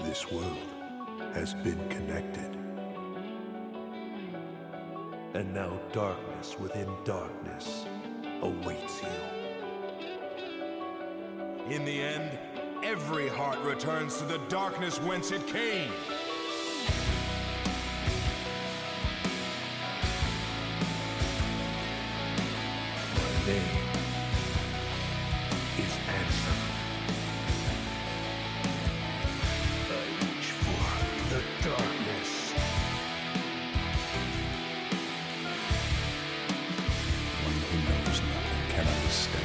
this world has been connected. And now darkness within darkness awaits you. In the end, every heart returns to the darkness whence it came. My name is Ansem. I reach for the darkness. One who knows nothing can understand.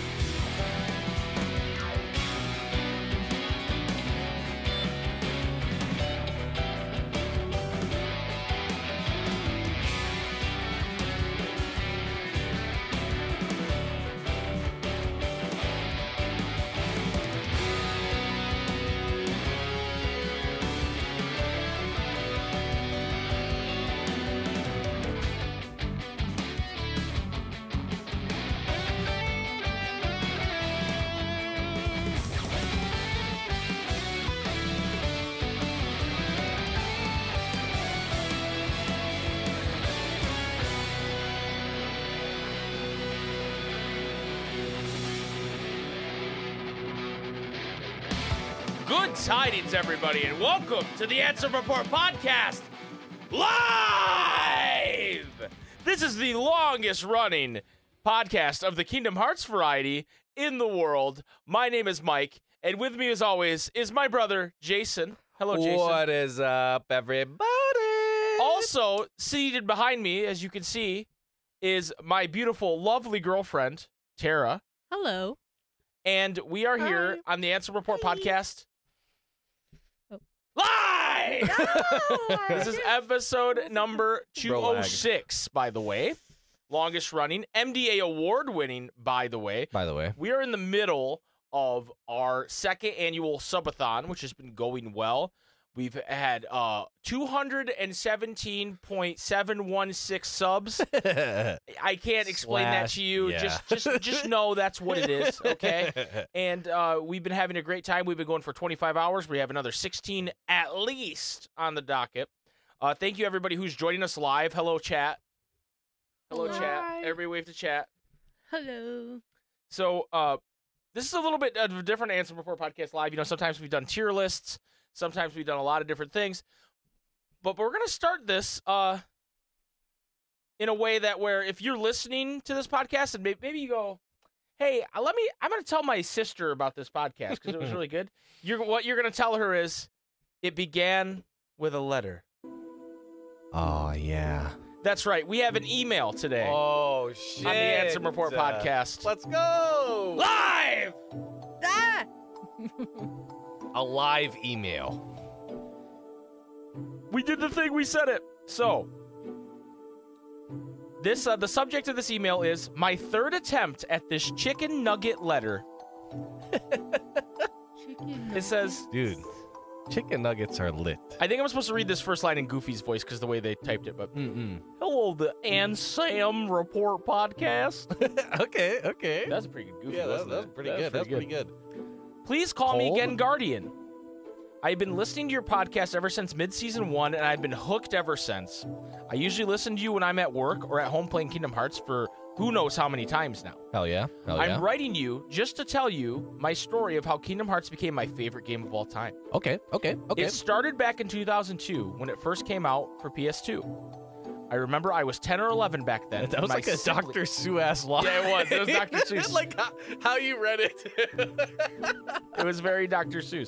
Good tidings, everybody, and welcome to the Ansem Report Podcast live! This is the longest-running podcast of the Kingdom Hearts variety in the world. My name is Mike, and with me, as always, is my brother, Jason. Hello, Jason. What is up, everybody? Also, seated behind me, as you can see, is my beautiful, lovely girlfriend, Tara. Hello. And we are here on the Ansem Report Podcast live! No! This is episode number 206, by the way. Longest running, MDA award winning, by the way. We are in the middle of our second annual subathon, which has been going well. We've had 217.716 subs. I can't explain that to you. Yeah. Just know that's what it is, okay? And we've been having a great time. We've been going for 25 hours. We have another 16 at least on the docket. Thank you, everybody who's joining us live. Hello, chat. Hello, chat. Everybody wave to chat. Hello. So this is a little bit of a different Ansem Report Podcast Live. You know, sometimes we've done tier lists. Sometimes we've done a lot of different things. But we're going to start this in a way that where if you're listening to this podcast and maybe you go, hey, I'm going to tell my sister about this podcast because it was really good. What you're going to tell her is it began with a letter. Oh, yeah. That's right. We have an email today. Oh, shit. On the Ansem Report Podcast. Let's go. Live! Ah! A live email. We did the thing. We said it. So, this the subject of this email is my third attempt at this chicken nugget letter. It says, Dude, chicken nuggets are lit. I think I'm supposed to read this first line in Goofy's voice because the way they typed it, but hello, the Ansem Report Podcast. Okay. That's a pretty good Goofy. Yeah, wasn't that's it? pretty good. That's pretty good. Please call me Cold? again, Guardian. I've been listening to your podcast ever since mid-season 1, and I've been hooked ever since. I usually listen to you when I'm at work or at home playing Kingdom Hearts for who knows how many times now. Hell yeah. I'm writing you just to tell you my story of how Kingdom Hearts became my favorite game of all time. Okay. It started back in 2002 when it first came out for PS2. I remember I was 10 or 11 back then. That was like a Dr. Seuss line. Yeah, it was. It was Dr. Seuss. Like how you read it. It was very Dr. Seuss.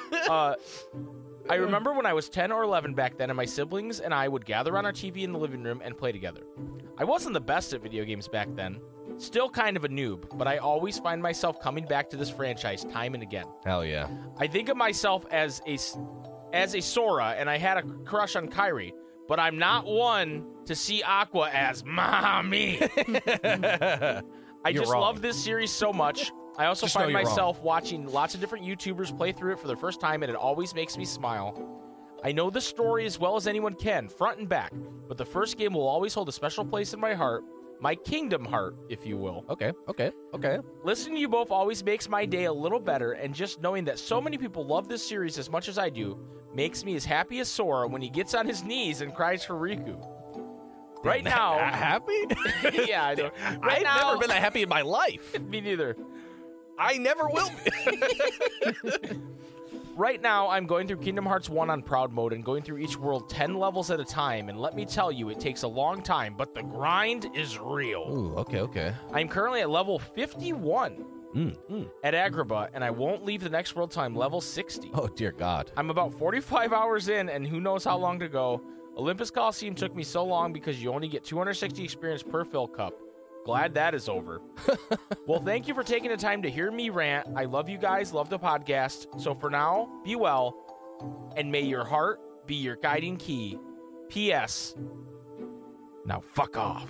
I remember when I was 10 or 11 back then, and my siblings and I would gather on our TV in the living room and play together. I wasn't the best at video games back then. Still kind of a noob, but I always find myself coming back to this franchise time and again. Hell yeah. I think of myself as a Sora, and I had a crush on Kairi, but I'm not one to see Aqua as mommy. I just love this series so much. I also find myself watching lots of different YouTubers play through it for the first time, and it always makes me smile. I know the story as well as anyone can, front and back, but the first game will always hold a special place in my heart my kingdom heart, if you will. Okay. Listening to you both always makes my day a little better, and just knowing that so many people love this series as much as I do makes me as happy as Sora when he gets on his knees and cries for Riku. Right now... Happy? Yeah, I know. Right I've now, never been that happy in my life. Me neither. I never will be. Right now, I'm going through Kingdom Hearts 1 on Proud Mode and going through each world 10 levels at a time, and let me tell you, it takes a long time, but the grind is real. Ooh, okay. I'm currently at level 51 at Agrabah, and I won't leave the next world till I'm level 60. Oh, dear God. I'm about 45 hours in, and who knows how long to go. Olympus Coliseum took me so long because you only get 260 experience per fill cup. Glad that is over. Well, thank you for taking the time to hear me rant. I love you guys, love the podcast. So for now, be well, and may your heart be your guiding key. P.S. Now fuck off.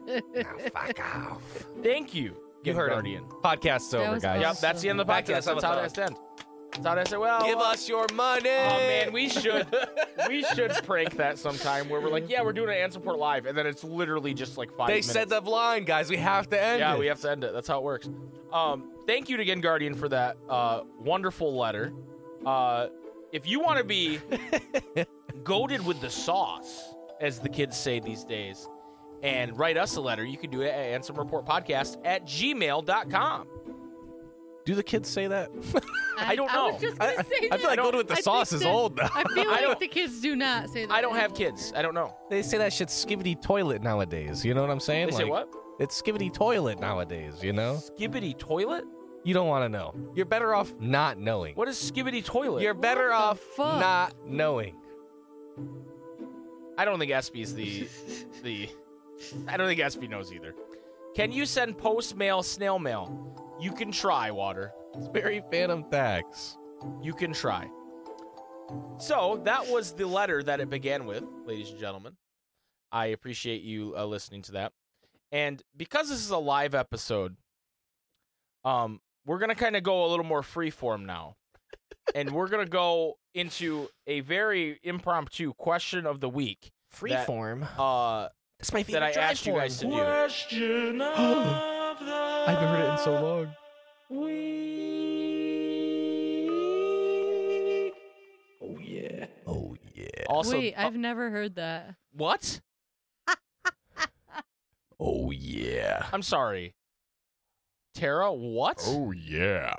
Thank you, You heard Guardian. him. Podcast's over, was guys. Yep, that's the end of the podcast. Podcast That's how on that's end. That's how that's well. Give us your money. Oh man, we should prank that sometime where we're like, yeah, we're doing an answer report live, and then it's literally just like 5 They minutes. said the line, guys. We have to end Yeah, it. we have to end it. That's how it works. Thank you again, Guardian, for that wonderful letter. If you want to be goated with the sauce, as the kids say these days, and write us a letter, you can do it at answerreportpodcast@gmail.com. Do the kids say that? I don't I know. was just gonna say I feel like that. going with the I sauce think is that- old now. I feel I don't- like the kids do not say that. I don't have kids. I don't know. They say that shit's skivvy toilet nowadays. You know what I'm saying? They say what? It's skivvy toilet nowadays, you know? Skibbity toilet? You don't want to know. You're better off not knowing. What is skibbity toilet? You're better off fuck? not knowing. I don't think SB's the I don't think SB knows either. Can you send post mail snail mail? You can try, Water. It's very Phantom Tax. You can try. So that was the letter that it began with, ladies and gentlemen. I appreciate you listening to that. And because this is a live episode, we're going to kind of go a little more freeform now. And we're going to go into a very impromptu question of the week. Freeform. That's my That I asked you guys to do. Question of the I haven't heard it in so long. week. Oh yeah. Oh, yeah. Also, Wait, I've never heard that. what? Oh, yeah. I'm sorry. Tara, what? Oh yeah.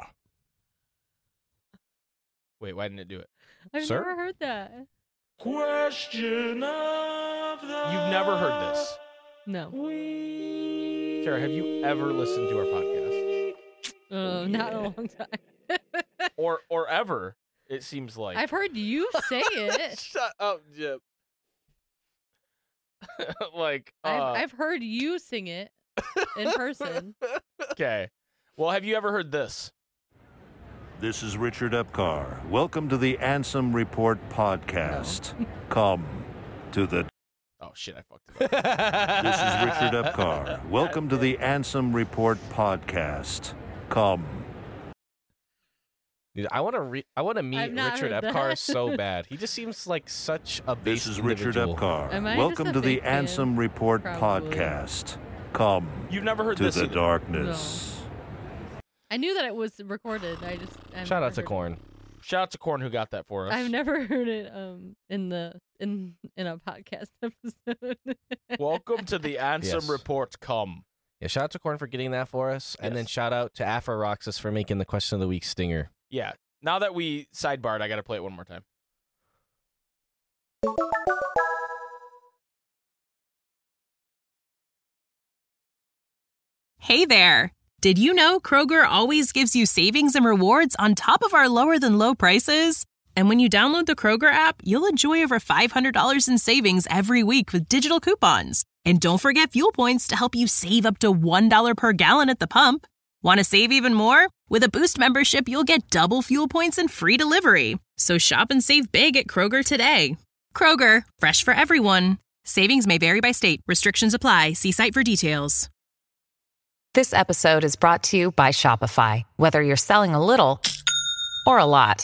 Wait, why didn't it do it? I've Sir? never heard that. Question of the You've never heard this. No. week. Tara, have you ever listened to our podcast? Not in a long time. Or ever, it seems like. I've heard you say it. Shut up, Jim. like, I've heard you sing it in person. okay. Well, have you ever heard this? This is Richard Epcar. Welcome to the Ansem Report podcast. Come to the... Oh, shit, I fucked it up. This is Richard Epcar. Welcome to the Ansem Report podcast. Come. Dude, I want to meet I've not Richard heard Epcar that. so bad. He just seems like such a base This is Richard individual. Epcar. Am I Welcome just a to the fake fan? Ansem Report Probably. podcast. Come You've never heard to this the either. darkness. I knew that it was recorded. I've Shout never out to heard Corn. Shout out to Corn who got that for us. I've never heard it in a podcast episode. Welcome to the Ansem Yes. Report. Come. Yeah, shout out to Corn for getting that for us. And then Yes. shout out to Afro Roxas for making the question of the week stinger. Yeah. Now that we sidebarred, I got to play it one more time. Hey there! Did you know Kroger always gives you savings and rewards on top of our lower than low prices? And when you download the Kroger app, you'll enjoy over $500 in savings every week with digital coupons. And don't forget fuel points to help you save up to $1 per gallon at the pump. Want to save even more? With a Boost membership, you'll get double fuel points and free delivery. So shop and save big at Kroger today. Kroger, fresh for everyone. Savings may vary by state. Restrictions apply. See site for details. This episode is brought to you by Shopify. Whether you're selling a little or a lot,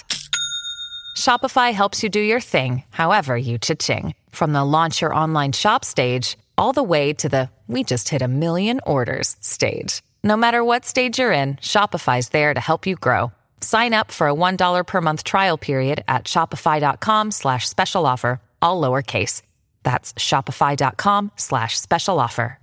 Shopify helps you do your thing, however you cha-ching. From the launch your online shop stage all the way to the "we just hit 1 million orders" stage. No matter what stage you're in, Shopify's there to help you grow. Sign up for a $1 per month trial period at shopify.com/special offer, all lowercase. That's shopify.com/special offer.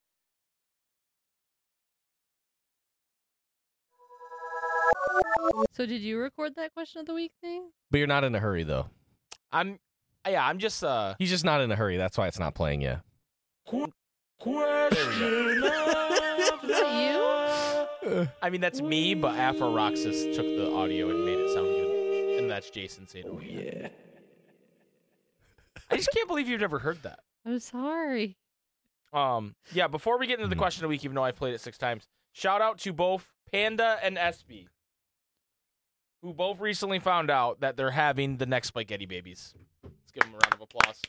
So did you record that question of the week thing? But you're not in a hurry, though. I'm just He's just not in a hurry. That's why it's not playing yet. Question of Is that the I mean, that's me, but Afroxis took the audio and made it sound good. And that's Jason saying, Oh, yeah. I just can't believe you've never heard that. I'm sorry. Yeah, before we get into the question of the week, even though I've played it 6 times, shout out to both Panda and SB, who both recently found out that they're having the next Spaghetti Babies. Let's give them a round of applause.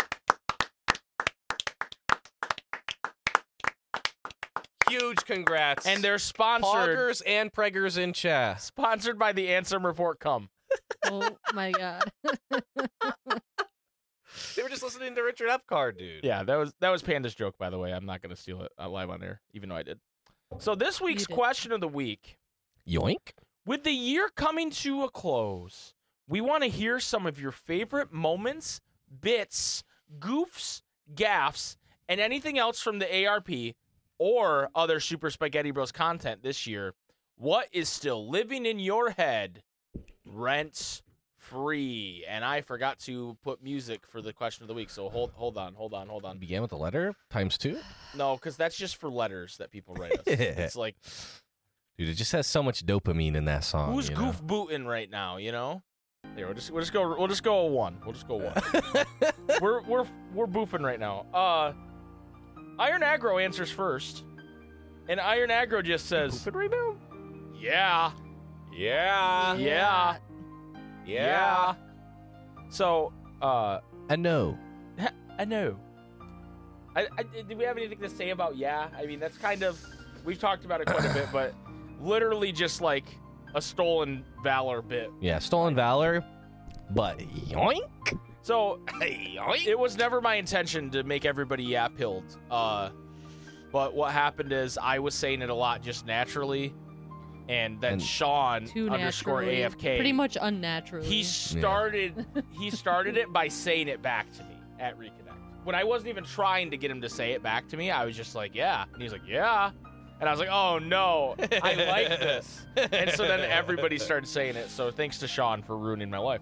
Huge congrats. And they're sponsored Poggers and Preggers in chat. sponsored by the Ansem Report. Come. Oh my god. They were just listening to Richard Epcar, dude. Yeah, that was Panda's joke, by the way. I'm not going to steal it live on air, even though I did. So this week's did. question of the week. Yoink. With the year coming to a close, we want to hear some of your favorite moments, bits, goofs, gaffes, and anything else from the ARP or other Super Spaghetti Bros content this year. What is still living in your head rent free? And I forgot to put music for the question of the week, so hold on. Began with the letter ×2? No, because that's just for letters that people write us. It's like, Dude, it just has so much dopamine in that song. who's you know? goof booting right now? You know. Here, we'll just go a 1. We'll just go 1. we're boofing right now. Iron Aggro answers first, and Iron Aggro just says, Boofing right now? "Yeah, Yeah. yeah." So, I know. I know. Do we have anything to say about yeah? I mean, that's kind of, we've talked about it quite a bit, but literally just like a stolen valor bit. Yeah, stolen valor, but yoink. So it was never my intention to make everybody yap-pilled. But what happened is I was saying it a lot just naturally, and then Sean Too _ naturally. AFK. Pretty much unnaturally. He started it by saying it back to me at Reconnect. When I wasn't even trying to get him to say it back to me, I was just like, yeah. And he's like, yeah. And I was like, oh no, I like this. And so then everybody started saying it. So thanks to Sean for ruining my life.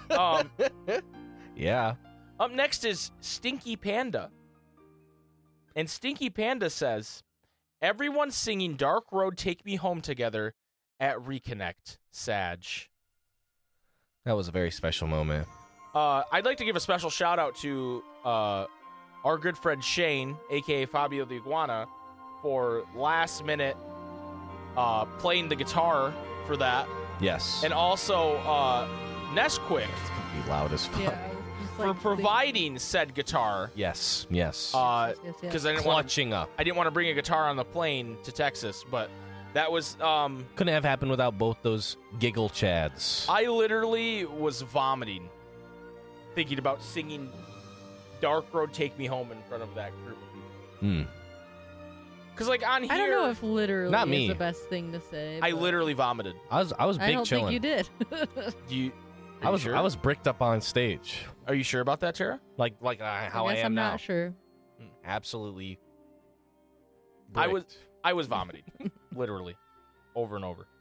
Yeah. Up next is Stinky Panda. And Stinky Panda says, everyone singing Dark Road Take Me Home together at Reconnect, Sag. That was a very special moment. I'd like to give a special shout out to our good friend Shane, aka Fabio the Iguana, for last minute playing the guitar for that. Yes. And also Nesquik It's gonna be loud as fuck. Yeah. just for like providing said guitar. Yes. Yes, Because I didn't want Clutching up. to bring a guitar on the plane to Texas, but that was Couldn't have happened without both those giggle chads. I literally was vomiting thinking about singing Dark Road Take Me Home in front of that group of people. Because like on here, I don't know if literally Not is me. the best thing to say. I but literally vomited. I was big I don't chilling. think you did. Are you sure? I was bricked up on stage. Are you sure about that, Tara? Like how I guess am I'm now. not sure. Absolutely. I was bricked. I was vomiting, literally, over and over.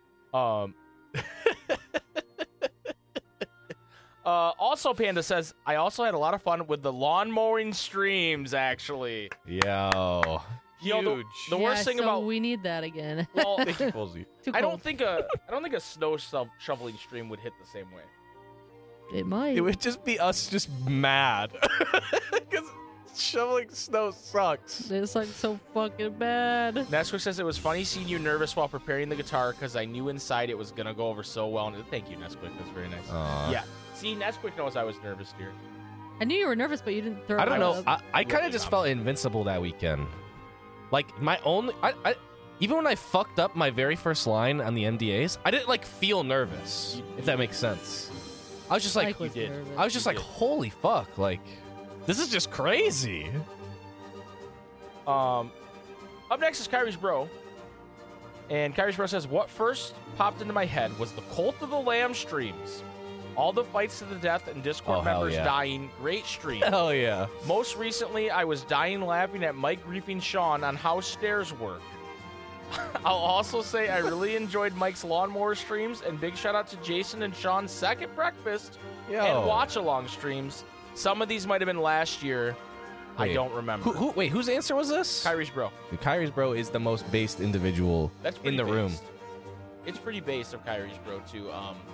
Also, Panda says, I also had a lot of fun with the lawn mowing streams, actually. Yo. You know, the worst thing so about we need that again. well, Thank you, Folsey. Too I don't cold. think a snow shoveling stream would hit the same way. It might. It would just be us just mad. Because shoveling snow sucks. It's like so fucking bad. Nesquik says it was funny seeing you nervous while preparing the guitar because I knew inside it was gonna go over so well. And thank you, Nesquik. That's very nice. Aw. Yeah. See, Nesquik knows I was nervous, dear. I knew you were nervous, but you didn't throw I it don't know. up. I kind really of just not. felt invincible that weekend. Like, my only... I even when I fucked up my very first line on the NDAs, I didn't, like, feel nervous, if that makes sense. I was just like... Mike was did. nervous. I was just like, holy fuck, like, this is just crazy. Up next is Kyrie's Bro. And Kyrie's Bro says, what first popped into my head was the Cult of the Lamb streams. All the fights to the death and Discord Oh, hell members yeah. dying. Great stream. Hell yeah. Most recently, I was dying laughing at Mike griefing Sean on how stairs work. I'll also say I really enjoyed Mike's lawnmower streams, and big shout out to Jason and Sean's second breakfast and watch-along streams. Some of these might have been last year. I Wait. don't remember. Wait, whose answer was this? Kyrie's Bro. Dude, Kyrie's Bro is the most based individual That's in pretty the room. based. It's pretty based of Kyrie's Bro to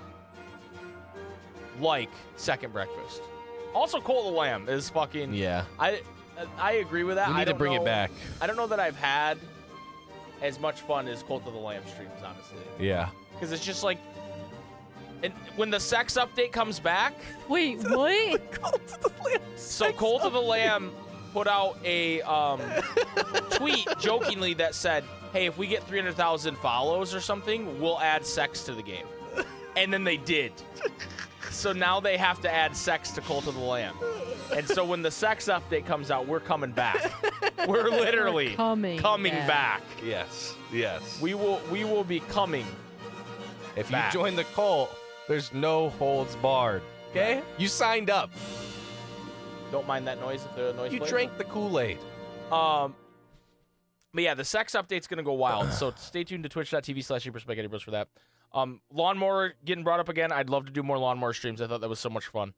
like second breakfast. Also, Cult of the Lamb is fucking. Yeah. I agree with that. We need I to don't bring it know- back. I don't know that I've had as much fun as Cult of the Lamb streams, honestly, Yeah. because it's just like, and when the sex update comes back, Wait, what? so Cult of the Lamb put out a tweet jokingly that said, "Hey, if we get 300,000 follows or something, we'll add sex to the game," and then they did. So now they have to add sex to Cult of the Lamb. And so when the sex update comes out, we're coming back. We're literally We're coming back. Yes. Yes. We will be coming. If you back. join the cult, there's no holds barred. Okay? You signed up. Don't mind that noise if the noise You plays. drank the Kool-Aid. But yeah, the sex update's gonna go wild. So stay tuned to twitch.tv/SuperSpaghettiBros for that. Lawnmower getting brought up again. I'd love to do more lawnmower streams. I thought that was so much fun.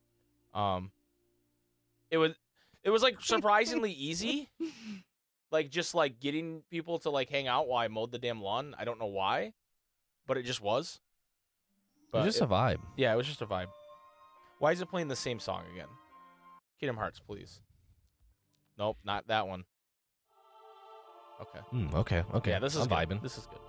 It was like surprisingly easy. Like just like getting people to like hang out while I mowed the damn lawn. I don't know why, but it just was. But It's just a vibe. yeah, it was just a vibe. Why is it playing the same song again? Kingdom Hearts, please. Nope, not that one. Okay. Okay. Yeah, this is I'm good. vibing. This is good.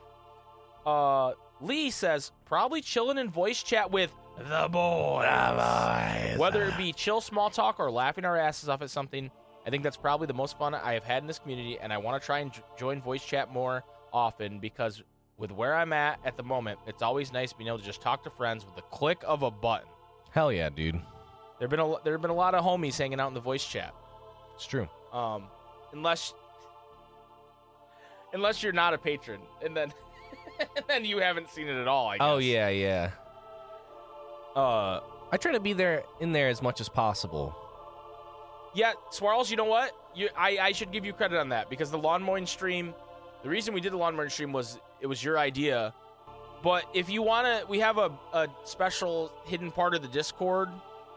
Lee says probably chilling in voice chat with the boys. Whether it be chill small talk or laughing our asses off at something, I think that's probably the most fun I have had in this community, and I want to try and join voice chat more often because with where I'm at the moment, it's always nice being able to just talk to friends with the click of a button. Hell yeah, dude. There have been a lot of homies hanging out in the voice chat. It's true. Unless you're not a patron, and then and then you haven't seen it at all. I guess. Oh yeah. I try to be in there as much as possible. Yeah, Swirls, you know what? I should give you credit on that because the lawn mowing stream, the reason we did the lawn mowing stream was it was your idea. But if you want to, we have a special hidden part of the Discord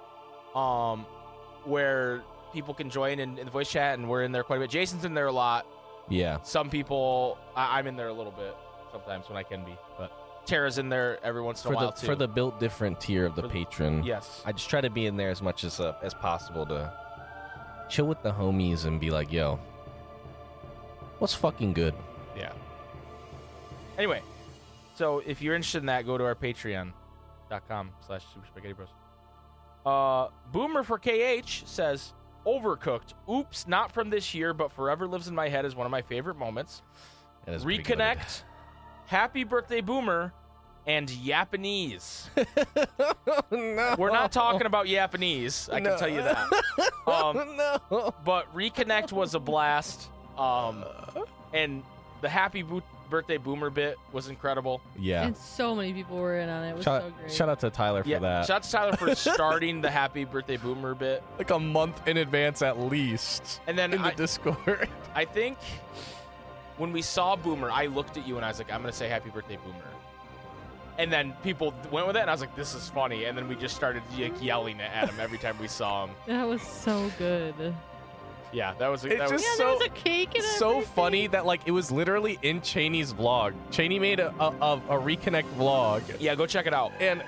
where people can join in the voice chat, and we're in there quite a bit. Jason's in there a lot. Yeah. Some people, I'm in there a little bit sometimes when I can be. But Tara's in there every once in a while, too. For the built different tier of the patron. Yes. I just try to be in there as much as possible to chill with the homies and be like, yo, what's fucking good? Yeah. Anyway, so if you're interested in that, go to our patreon.com/SuperSpaghettiBros. Boomer for KH says, Overcooked. Oops, not from this year, but forever lives in my head as one of my favorite moments. That is pretty Reconnect, Happy Birthday Boomer, and Japanese. No. We're not talking about Japanese, I can tell you that. No. But Reconnect was a blast. And the Happy Birthday Boomer bit was incredible. Yeah. And so many people were in on it. It was so great. Shout out to Tyler for that. Shout out to Tyler for starting the Happy Birthday Boomer bit. Like a month in advance at least. And then in the Discord. I think when we saw Boomer, I looked at you and I was like, I'm going to say Happy Birthday Boomer. And then people went with it, and I was like, this is funny. And then we just started yelling at him every time we saw him. That was so good. Yeah, that was Yeah, there was a cake and so everything. funny that like it was literally in Cheney's vlog. Cheney made a Reconnect vlog. Yeah, go check it out. And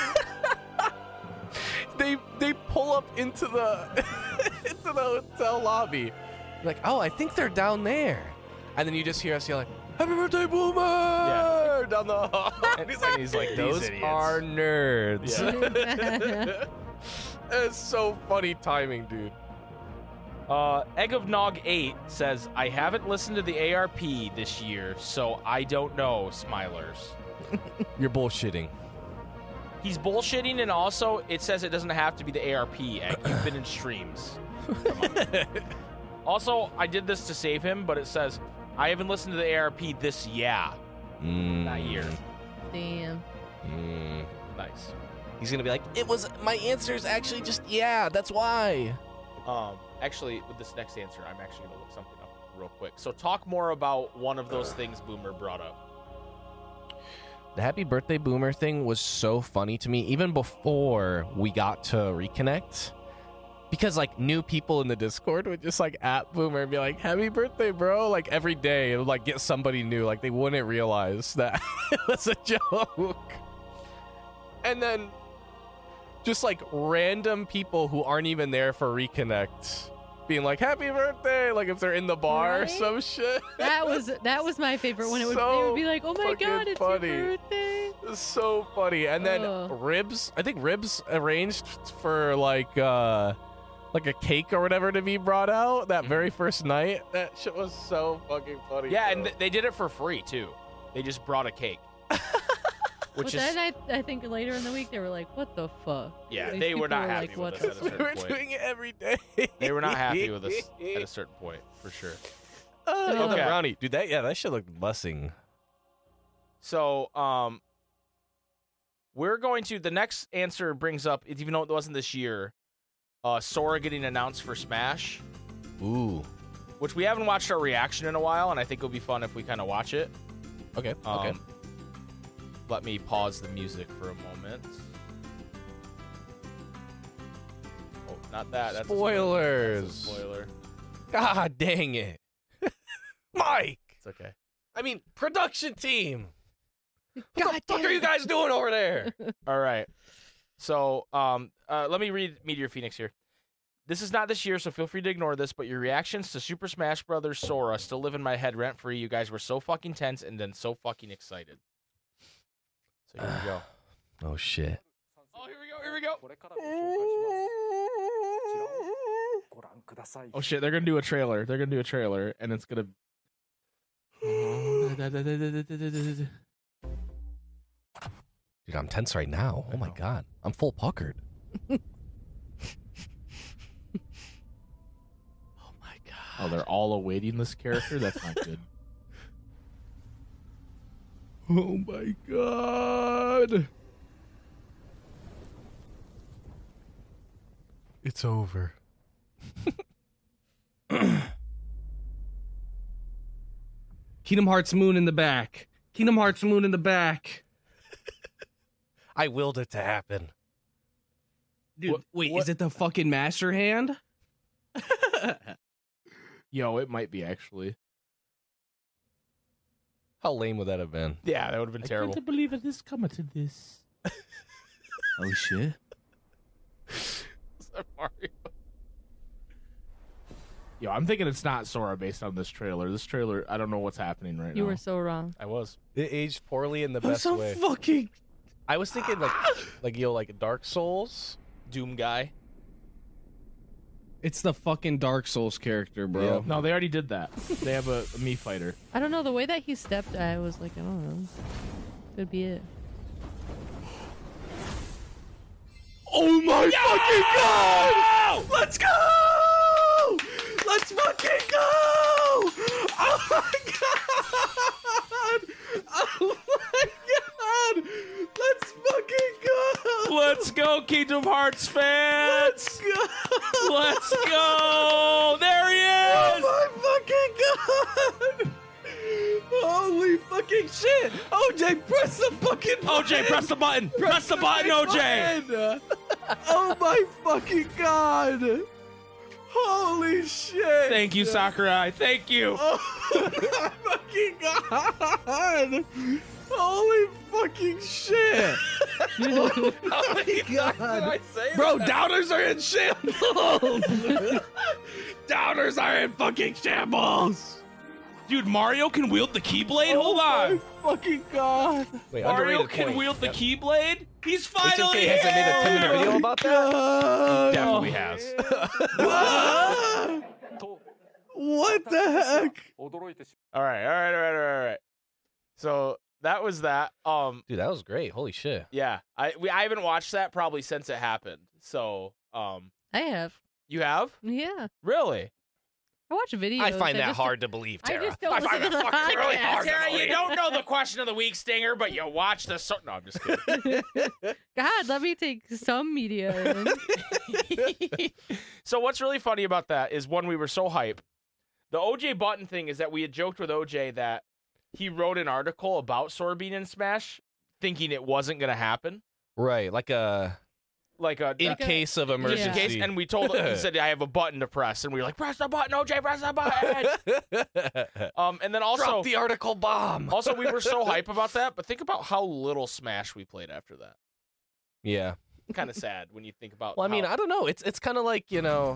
they pull up into the into the hotel lobby. Like, oh, I think they're down there. And then you just hear us yelling, Happy Birthday, Boomer! Yeah. Down the hall. And he's like, those idiots. are nerds. Yeah. It's so funny timing, dude. Egg of Nog 8 says, I haven't listened to the ARP this year, so I don't know, Smilers. You're bullshitting. He's bullshitting, and also it says it doesn't have to be the ARP, Egg. You've been in streams. Come on. Also, I did this to save him, but it says, I haven't listened to the ARP this year. That year. Damn. Nice. He's gonna be like, it was my answer is actually just yeah. That's why. Actually, with this next answer, I'm actually gonna look something up real quick. So talk more about one of those things Boomer brought up. The happy birthday Boomer thing was so funny to me, even before we got to reconnect. Because, like, new people in the Discord would just, like, at Boomer and be like, happy birthday, bro. Like, every day, it would, like, get somebody new. Like, they wouldn't realize that it was a joke. And then just, like, random people who aren't even there for reconnect being like, happy birthday. Like, if they're in the bar or Right? some shit. That was my favorite when they So would be like, oh my fucking god, it's funny. your birthday. It's so funny. And then Ugh. Ribs, I think Ribs arranged for like a cake or whatever to be brought out that very first night. That shit was so fucking funny. Yeah, bro. and they did it for free, too. They just brought a cake. Which is, Then I think later in the week they were like, what the fuck? yeah, These they were people not were happy like, with what us the at a fuck? we certain were point. doing it every day. They were not happy with us at a certain point, for sure. Oh, Okay. the brownie, dude. That shit looked bussing. So, we're going to, the next answer brings up, even though it wasn't this year, Sora getting announced for Smash, Ooh. which we haven't watched our reaction in a while, and I think it'll be fun if we kind of watch it. Okay. Okay. Let me pause the music for a moment. Oh, not that. That's a Spoilers. That's a spoiler. God dang it, Mike. It's okay. I mean, production team. What God the fuck damn are you it. guys doing over there? All right. So, let me read Meteor Phoenix here. This is not this year, so feel free to ignore this, but your reactions to Super Smash Bros. Sora still live in my head rent-free. You guys were so fucking tense and then so fucking excited. So here we go. Oh shit. Oh, here we go. Oh shit, they're gonna do a trailer. And it's gonna. Dude, I'm tense right now. Oh my god. I'm full puckered. Oh my god. Oh, they're all awaiting this character? That's not good. Oh my god. It's over. Kingdom Hearts Moon in the back. Kingdom Hearts Moon in the back. I willed it to happen. Dude, wait, is it the fucking Master Hand? Yo, it might be actually. How lame would that have been? Yeah, that would have been terrible. I can't believe it is coming to this. Oh shit. Mario. Yo, I'm thinking it's not Sora based on this trailer. This trailer, I don't know what's happening right now. You were so wrong. I was. It aged poorly in the I'm best so way. fucking. I was thinking like Dark Souls. Doom guy. It's the fucking Dark Souls character, bro. Yeah. No, they already did that. They have a Mii fighter. I don't know, the way that he stepped, I was like, I don't know. Could be it. Oh my fucking god! Let's go! Let's fucking go! Oh my god! Oh my god! Let's fucking go! Let's go, Kingdom Hearts fans! Let's go! Let's go! There he is! Oh my fucking god! Holy fucking shit! OJ, press the fucking OJ, press the button! Press the button, OJ! button! Oh my fucking god! Holy shit! Thank you, Sakurai. Thank you. Oh my fucking god! Holy fucking shit! Oh my god! Bro, downers are in shambles! Downers are in fucking shambles! Dude, Mario can wield the Keyblade? Hold on. My fucking god! Wait, Mario underrated can point. wield the Yep. Keyblade? He's finally HMK hasn't made a 10-minute video about that? God. Definitely has. Ah! What the heck? All right. So that was that. Dude, that was great. Holy shit. Yeah. I haven't watched that probably since it happened. So, I have. you have? Yeah. Really? I watch videos. I find that just- hard to believe, I Tara. just don't I find listen that to the fucking really podcast. hard to Tara, you believe. don't know the question of the week, Stinger, but you watch the. No, I'm just kidding. God, let me take some media in. So what's really funny about that is when we were so hype, the OJ Button thing is that we had joked with OJ that he wrote an article about Sorbine and Smash, thinking it wasn't going to happen, Right, like a in case of just emergency. in case. And we told him, he said, "I have a button to press," and we were like, "Press the button, OJ, press the button." And then also, Drop the article bomb. also we were so hype about that, but think about how little Smash we played after that. Yeah. Kind of sad when you think about. Well, I mean, how- I don't know. It's kind of like,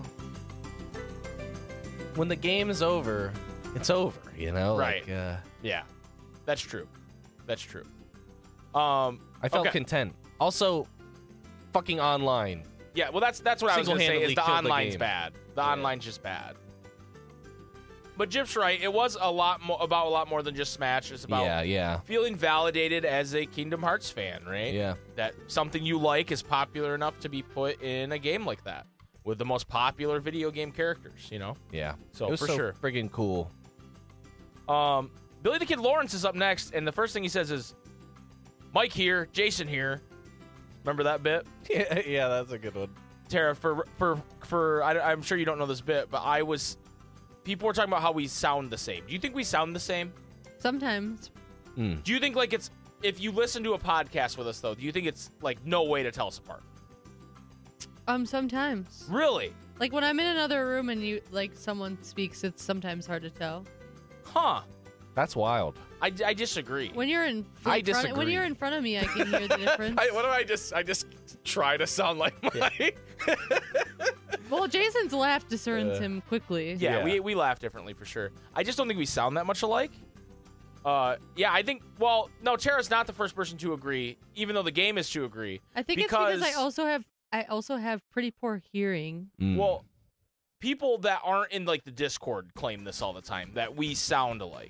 when the game is over, it's over, Right. Like, yeah, that's true. That's true. I felt Okay. content. Also, fucking online. Yeah, well, that's what I was going to say. Is Single-handedly the killed the online's game. bad. The Yeah. online's just bad. But Jip's right. It was a lot more than just Smash. It's about Yeah. feeling validated as a Kingdom Hearts fan, right? Yeah. That something you like is popular enough to be put in a game like that with the most popular video game characters. Yeah. So it was for so sure. friggin' cool. Billy the Kid Lawrence is up next, and the first thing he says is, "Mike here, Jason here." Remember that bit? Yeah, that's a good one. Tara, I'm sure you don't know this bit, but people were talking about how we sound the same. Do you think we sound the same? Sometimes. Do you think like if you listen to a podcast with us though, do you think it's like no way to tell us apart? Sometimes. Really? Like when I'm in another room and someone speaks, it's sometimes hard to tell. Huh. That's wild. I disagree. When you're in I front, when disagree. you're in front of me, I can hear the difference. What do I just try to sound like Mike? Well, Jason's laugh discerns him quickly. Yeah, Yeah. we laugh differently for sure. I just don't think we sound that much alike. Yeah, I think. Well, no, Tara's not the first person to agree, even though the game is to agree. I think it's because I also have pretty poor hearing. Well, people that aren't in like the Discord claim this all the time that we sound alike.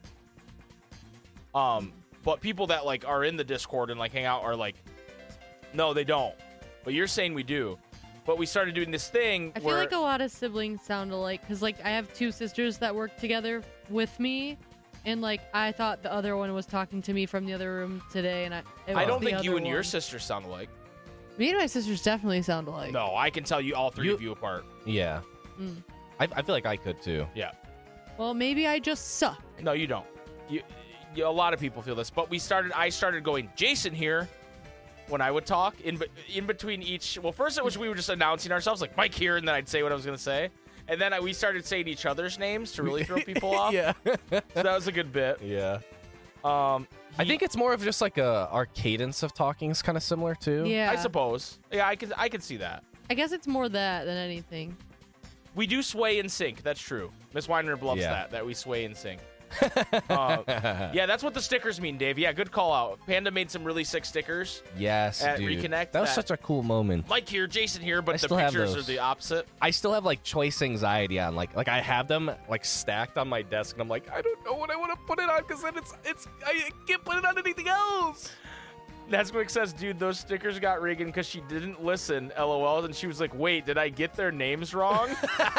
But people that like are in the Discord and like hang out are like, no, they don't. But you're saying we do. But we started doing this thing I feel like a lot of siblings sound alike because like I have two sisters that work together with me, and like I thought the other one was talking to me from the other room today, and I don't the think you other and your one. sisters sound alike. Me and my sisters definitely sound alike. No, I can tell you all three of you apart. Yeah. Mm. I feel like I could too. Yeah. Well, maybe I just suck. No, you don't. A lot of people feel this, but I started going Jason here when I would talk in between each. Well, first we were just announcing ourselves like Mike here, and then I'd say what I was going to say, and then we started saying each other's names to really throw people off. Yeah. So that was a good bit. Yeah. I think it's more of just like our cadence of talking is kind of similar too. Yeah. I suppose. Yeah, I could see that. I guess it's more that than anything. We do sway in sync. That's true. Miss Weinrib loves Yeah. that we sway in sync. Yeah, that's what the stickers mean, Dave. Yeah, good call out. Panda made some really sick stickers. Yes, At dude. Reconnect, that was that- such a cool moment. Mike here, Jason here, I but the still have pictures are those. the opposite. I still have like choice anxiety on like I have them like stacked on my desk, and I'm like, I don't know what I want to put it on because then it's I can't put it on anything else. Nesquick says, dude, those stickers got Reagan because she didn't listen, LOL. And she was like, wait, did I get their names wrong?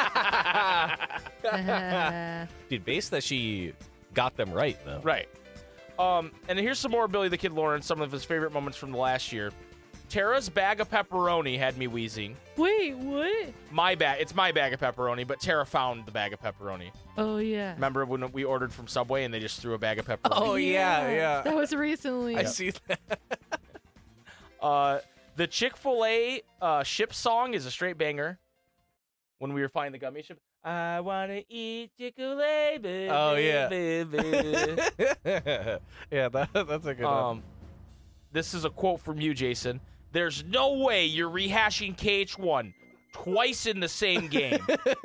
Dude, based that she got them right though. Right. And here's some more Billy the Kid Lawrence, some of his favorite moments from the last year. Tara's bag of pepperoni had me wheezing. Wait, what? It's my bag of pepperoni, but Tara found the bag of pepperoni. Oh yeah. Remember when we ordered from Subway and they just threw a bag of pepperoni? Oh yeah. That was recently. I see that. The Chick-fil-A ship song is a straight banger. When we were flying the gummy ship. I want to eat Chick-fil-A, baby. Oh, yeah. Baby. Yeah, that's a good one. This is a quote from you, Jason. There's no way you're rehashing KH1 twice in the same game.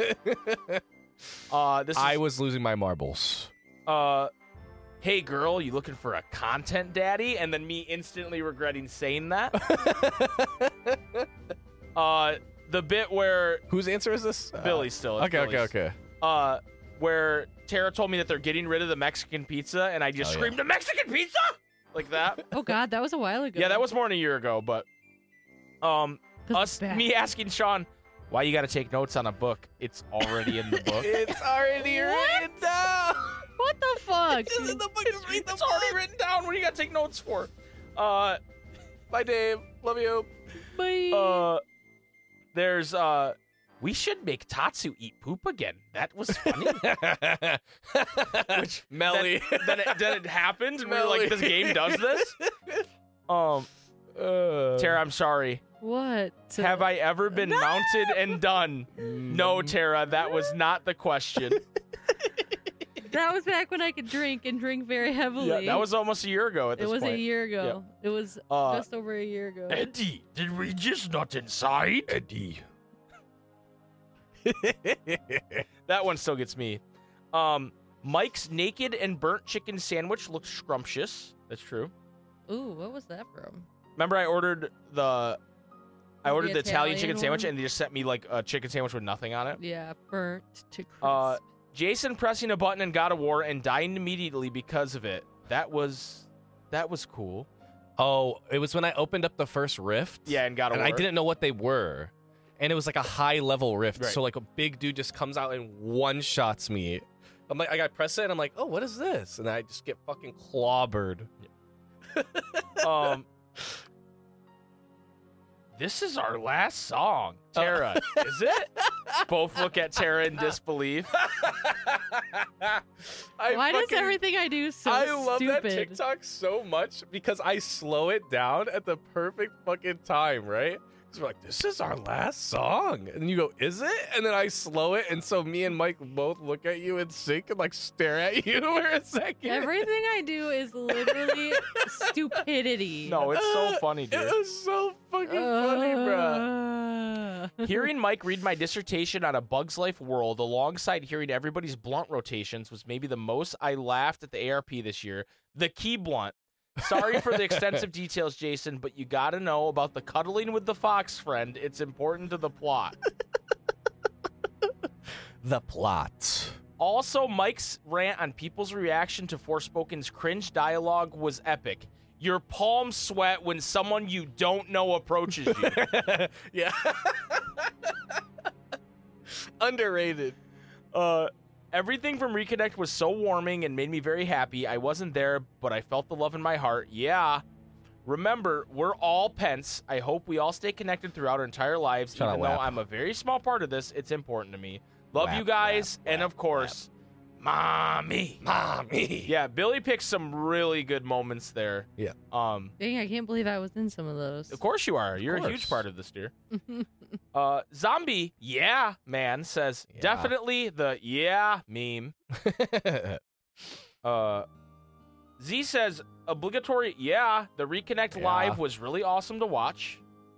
I was losing my marbles. Hey girl, you looking for a content daddy? And then me instantly regretting saying that. The bit where Whose answer is this? Billy's still. It's Billy's. Okay. Where Tara told me that they're getting rid of the Mexican pizza, and I just Oh, yeah. screamed, "The Mexican pizza!" like that. Oh God, that was a while ago. Yeah, that was more than a year ago, but 'Cause us it's back. me asking Sean, Why you got to take notes on a book? It's already in the book. It's already written down. What the fuck? It's just in the book. Just read the It's already written down. What do you got to take notes for? Bye, Dave. Love you. Bye. There's we should make Tatsu eat poop again. That was funny. Which Melly. Then it happened, and we were like, Melly. this game does this. Tara, I'm sorry. What? Have I ever been mounted and done? No, Tara, that was not the question. That was back when I could drink and drink very heavily. Yeah, that was almost a year ago at this It was point. a year ago. It was just over a year ago. Eddie, did we just not inside? Eddie. That one still gets me. Mike's naked and burnt chicken sandwich looked scrumptious. That's true. Ooh, what was that from? Remember I ordered the Italian chicken Italian sandwich one? and they just sent me like a chicken sandwich with nothing on it. Yeah, burnt to crisp. Jason pressing a button in God of War and dying immediately because of it. That was cool. Oh, it was when I opened up the first rift. Yeah, in God of and War. I didn't know what they were. And it was like a high level rift. Right. So like a big dude just comes out and one shots me. I'm like, I got to press it and I'm like, oh, what is this? And I just get fucking clobbered. This is our last song. Tara, is it? Both look at Tara in disbelief. Why does everything I do so I love stupid? that TikTok so much because I slow it down at the perfect fucking time, right? Because we're like, this is our last song. And you go, is it? And then I slow it. And so me and Mike both look at you in sync and like stare at you for a second. Everything I do is literally stupidity. No, it's so funny, dude. It was so fucking funny, bro. Hearing Mike read my dissertation on A Bug's Life world alongside hearing everybody's blunt rotations was maybe the most I laughed at the ARP this year. The key blunt. Sorry for the extensive details, Jason, but you gotta know about the cuddling with the fox friend. It's important to the plot. The plot. Also, Mike's rant on people's reaction to Forspoken's cringe dialogue was epic. Your palms sweat when someone you don't know approaches you. Yeah. Underrated. Everything from Reconnect was so warming and made me very happy. I wasn't there, but I felt the love in my heart. Yeah. Remember, we're all Pence. I hope we all stay connected throughout our entire lives. Shut up, Even though Wap. I'm a very small part of this, it's important to me. Love Wap, you guys. Wap, And Wap, of course, Mommy. Mommy. Yeah, Billy picked some really good moments there. Yeah. Dang, I can't believe I was in some of those. Of course you are. You're a huge course. part of this, dear. Zombie, yeah, man, says Yeah. definitely the yeah meme. Z says obligatory, yeah. The Reconnect Yeah. Live was really awesome to watch.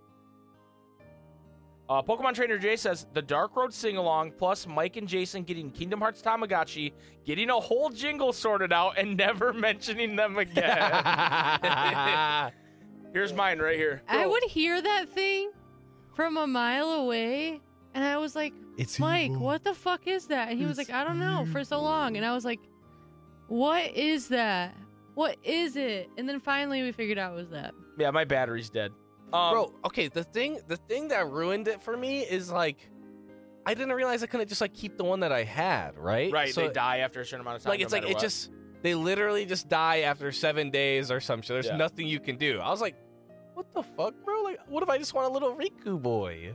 Pokemon Trainer J says the Dark Road sing-along plus Mike and Jason getting Kingdom Hearts Tamagotchi, getting a whole jingle sorted out and never mentioning them again. Here's mine right here. I would hear that thing from a mile away, and I was like, Mike, what the fuck is that? And he was like, I don't know, for so long. And I was like, what is that? What is it? And then finally we figured out it was that. Yeah, my battery's dead. Bro, okay, the thing that ruined it for me is like I didn't realize I couldn't just like keep the one that I had, right? Right, So, they die after a certain amount of time. like it's no like matter it what. just they literally just die after 7 days or some shit. There's Yeah. nothing you can do. I was like, what the fuck, bro? Like, what if I just want a little Riku boy?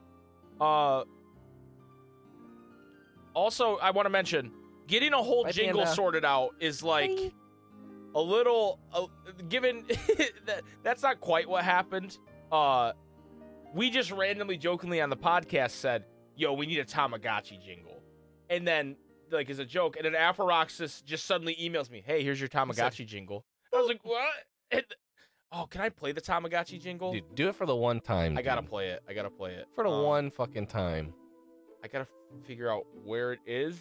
Also, I want to mention getting a whole Bye, jingle Panda. sorted out is like a little given that's not quite what happened. We just randomly jokingly on the podcast said, yo, we need a Tamagotchi jingle. And then like as a joke, and then Afroxis just suddenly emails me, hey, here's your Tamagotchi jingle. I was like, what? Oh, can I play the Tamagotchi jingle? Dude, do it for the one time. I gotta dude. play it. For the one fucking time. I gotta figure out where it is.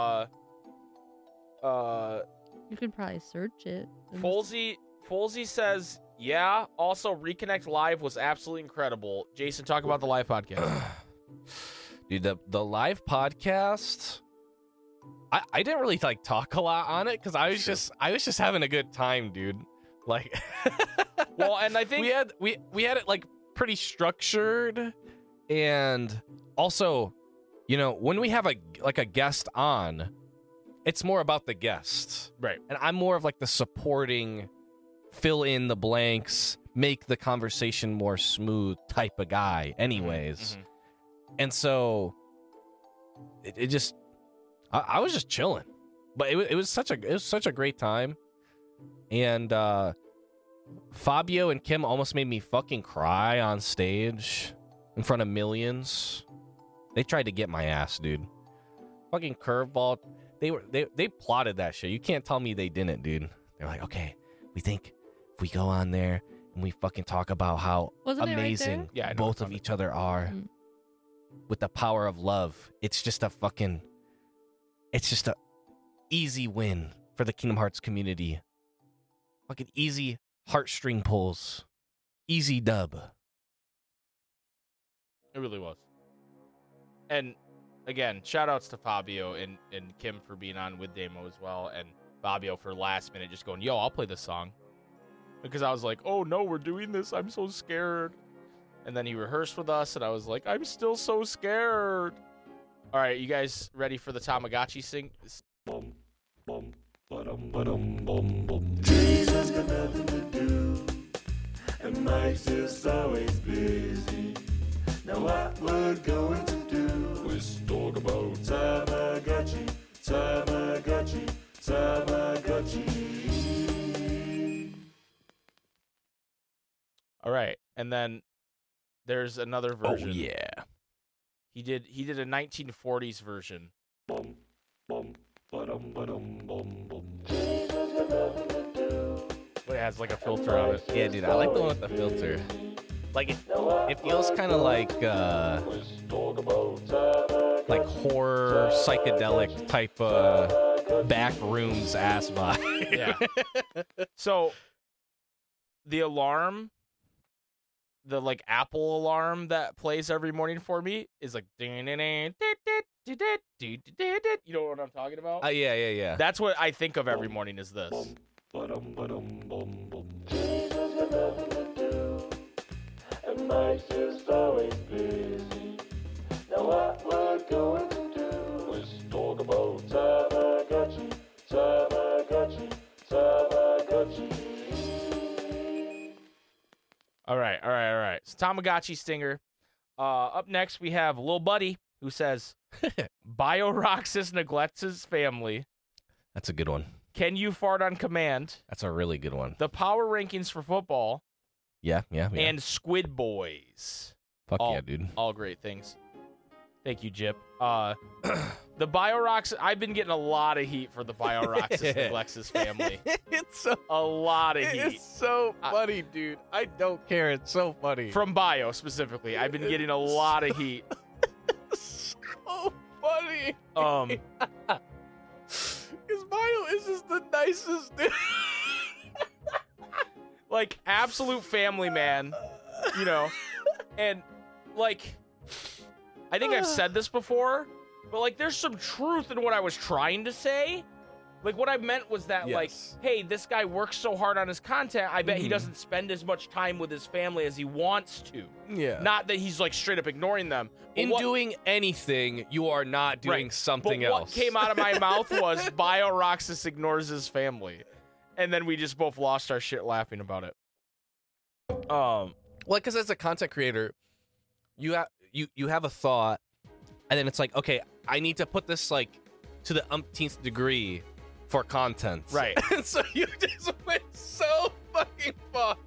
You could probably search it. Folsey says, yeah. Also, Reconnect Live was absolutely incredible. Jason, talk about the live podcast. Dude, the live podcast, I didn't really like talk a lot on it because I was just having a good time, dude. Like, Well, and I think we had it like pretty structured, And also, you know, when we have a guest on, it's more about the guest. Right. And I'm more of like the supporting, fill in the blanks, make the conversation more smooth type of guy anyways. Mm-hmm. And so it just, I was just chilling, but it was such a great time. And Fabio and Kim almost made me fucking cry on stage in front of millions. They tried to get my ass, dude. Fucking curveball. They plotted that shit. You can't tell me they didn't, dude. They're like, okay, we think if we go on there and we fucking talk about how Wasn't it right amazing there? Yeah, I know both it's of on each other are with the power of love, it's just a easy win for the Kingdom Hearts community. Fucking easy heartstring pulls. Easy dub. It really was. And again, shout outs to Fabio and Kim for being on with Damo as well, and Fabio for last minute just going, yo, I'll play this song. Because I was like, oh no, we're doing this. I'm so scared. And then he rehearsed with us, and I was like, I'm still so scared. All right, you guys ready for the Tamagotchi sing? Jesus got nothing to do, and Mike's just always busy. Now what we're going to do is talk about Tamagotchi, Tamagotchi, Tamagotchi. All right, and then there's another version. Oh yeah. He did a 1940s version. But it has like a filter on it. Yeah, dude, I like the one with the filter. Like it feels kind of like horror psychedelic type back rooms ass vibe. Yeah. So the alarm, the like Apple alarm that plays every morning for me is like, you know what I'm talking about? Yeah. That's what I think of every morning is this. And Mike's just always busy. Now what we're going to do is talk about Tamagotchi, Tamagotchi, Tamagotchi. All right. So Tamagotchi Stinger. Up next, we have Lil Buddy, who says, BioRoxas neglects his family. That's a good one. Can you fart on command? That's a really good one. The power rankings for football. Yeah. And Squid Boys. Fuck yeah, dude. All great things. Thank you, Jip. The BioRoxas, I've been getting a lot of heat for the BioRoxas neglects his family. It's so A lot of heat. It's so funny, dude. I don't care. It's so funny. From Bio, specifically. I've been getting a lot of heat. So funny. Because Bio is just the nicest dude. Like, absolute family man, you know? And, like, I think I've said this before, but, like, there's some truth in what I was trying to say. Like, what I meant was that, like, hey, this guy works so hard on his content, I bet he doesn't spend as much time with his family as he wants to. Yeah. Not that he's, like, straight up ignoring them. In doing anything, you are not doing something but else. What came out of my mouth was BioRoxas ignores his family. And then we just both lost our shit laughing about it. Well, because as a content creator, you have a thought, and then it's like, okay, I need to put this like to the umpteenth degree for content, right? And so you just went so fucking far.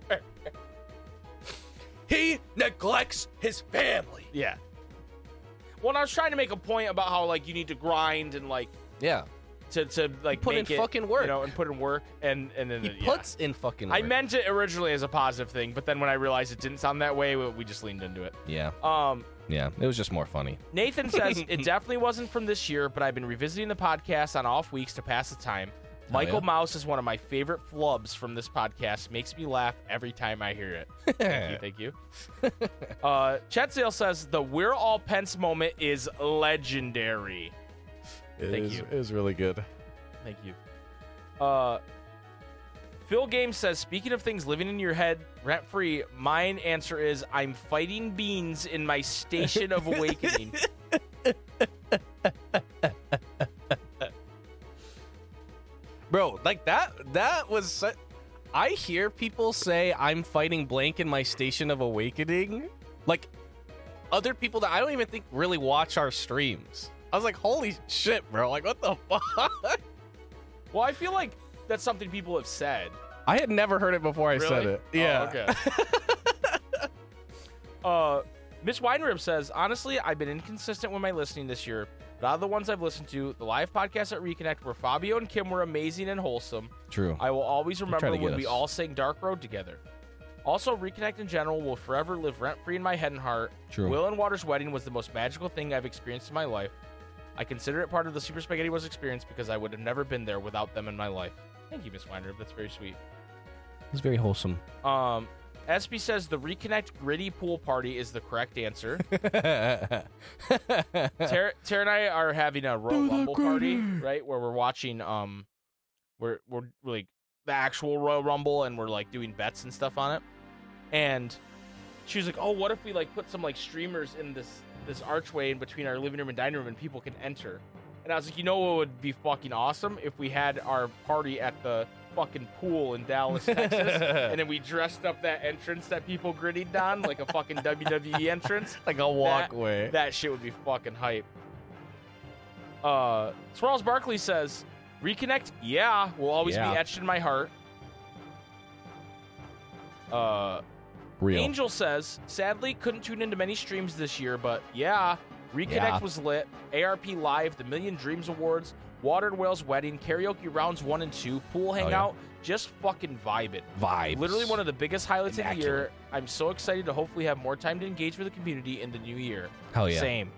He neglects his family. Yeah. Well, I was trying to make a point about how like you need to grind and like to like put make in it, fucking work, you know, and put in work, and then he puts in fucking work. I meant it originally as a positive thing, but then when I realized it didn't sound that way, we just leaned into it. Yeah. Yeah, it was just more funny. Nathan says, it definitely wasn't from this year, but I've been revisiting the podcast on off weeks to pass the time. Michael Mouse is one of my favorite flubs from this podcast. Makes me laugh every time I hear it. Thank you. Chet Sale says, the We're All Pence moment is legendary. Thank you. It was really good. Thank you. Phil Games says, speaking of things living in your head rent-free, mine answer is, I'm fighting beans in my station of awakening. Bro, like that was... I hear people say I'm fighting blank in my station of awakening. Like, other people that I don't even think really watch our streams. I was like, holy shit, bro. Like, what the fuck? Well, I feel like that's something people have said. I had never heard it before I said Really? it. Yeah. Oh, okay. Miss Weinrib says, honestly, I've been inconsistent with my listening this year, but out of the ones I've listened to, the live podcasts at Reconnect where Fabio and Kim were amazing and wholesome. True. I will always remember to get when we us. all sang Dark Road together. Also, Reconnect in general will forever live rent-free in my head and heart. True. Will and Water's wedding was the most magical thing I've experienced in my life. I consider it part of the Super Spaghetti Wars experience because I would have never been there without them in my life. Thank you, Miss Weinrib. That's very sweet. It's very wholesome. SB says the Reconnect Gritty Pool Party is the correct answer. Tara and I are having a Royal Rumble party, right? Where we're watching, we're like the actual Royal Rumble and we're like doing bets and stuff on it. And she was like, oh, what if we like put some like streamers in this archway in between our living room and dining room and people can enter? And I was like, you know what would be fucking awesome? If we had our party at the fucking pool in Dallas, Texas, and then we dressed up that entrance that people grittied on like a fucking WWE entrance. Like a walkway. That shit would be fucking hype. Swirls Barkley says, Reconnect, yeah, will always be etched in my heart. Real. Angel says, sadly, couldn't tune into many streams this year, but yeah, Reconnect was lit. ARP Live, the Million Dreams Awards, Water and Whale's Wedding, Karaoke Rounds 1 and 2, Pool Hangout, just fucking vibing. Vibes. Literally one of the biggest highlights of the year. I'm so excited to hopefully have more time to engage with the community in the new year. Hell yeah. Same.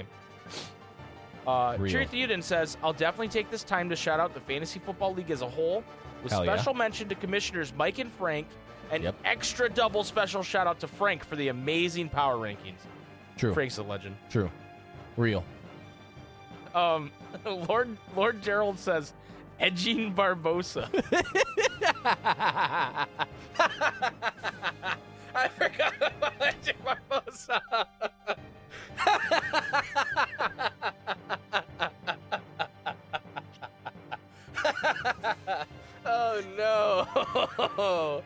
Cheery Theoden says, I'll definitely take this time to shout out the Fantasy Football League as a whole, with special mention to Commissioners Mike and Frank, and extra double special shout out to Frank for the amazing power rankings. True. Frank's a legend. True. Real. Lord Gerald says, Edging Barbosa. I forgot about Edging Barbosa. Oh no. Oh